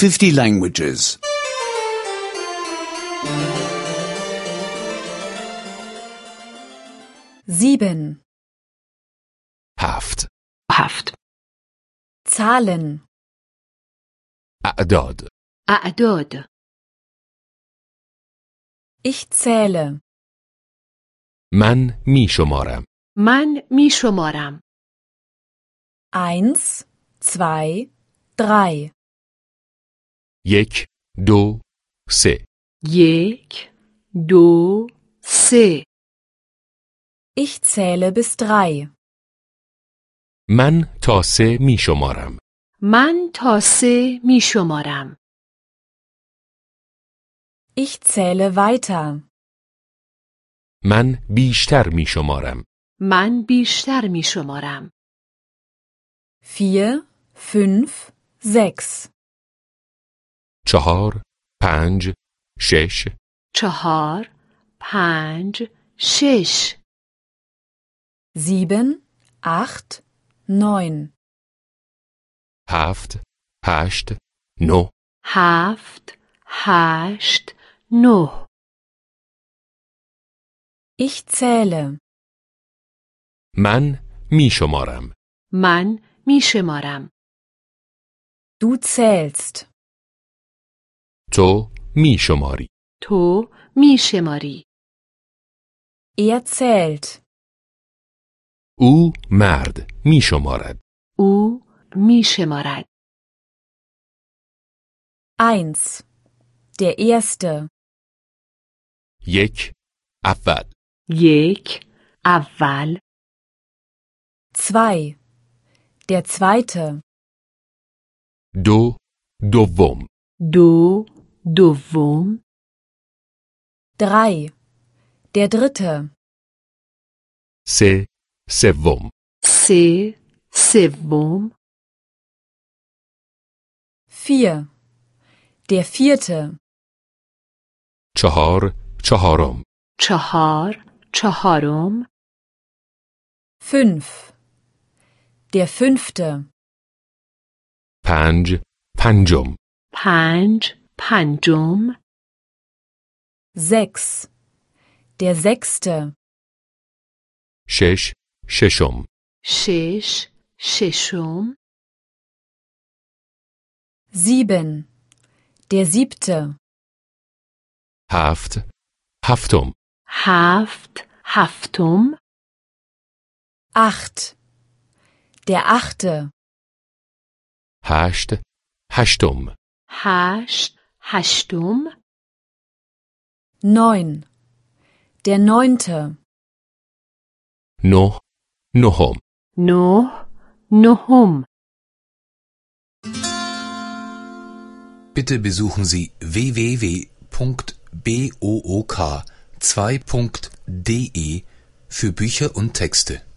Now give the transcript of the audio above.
50 languages. 7. هفت هفت Zahlen. اعداد اعداد Ich zähle. من می شمارم. من می شمارم 1, 2, 3. 1 2 3 یک دو سه Ich zähle bis 3. من تا 3 می شمارم. من تا سه می شمارم Ich zähle weiter. من بیشتر می شمارم. من بیشتر می شمارم 4, 5, 6. 4 5 6 4 5 6 7, 8, 9. 7 8 9 7 8 9 Ich zähle. من می شمارم. من می شمارم Du zählst. تو می شماری. تو می شماری Er zählt. او مرد می شمارد. او می شمارد 1. Der Erste. 1 اول. یک اول 2. Der Zweite. 2 دوم. دو دوم 3. Der Dritte. 3 سوم. سه سوم 4. Der Vierte. 4 چهارم. چهار چهارم 5. Der Fünfte. 5 پنجم. پنج پنجم 6. Der Sechste. 6 ششم. شش ششم 7. Der Siebte. 7 هفتم. هفت هفتم 8. Der Achte. 8 هشتم. هشت هشتم 9. Der Neunte. 9 نهم. نه نهم Bitte besuchen Sie www.book2.de für Bücher und Texte.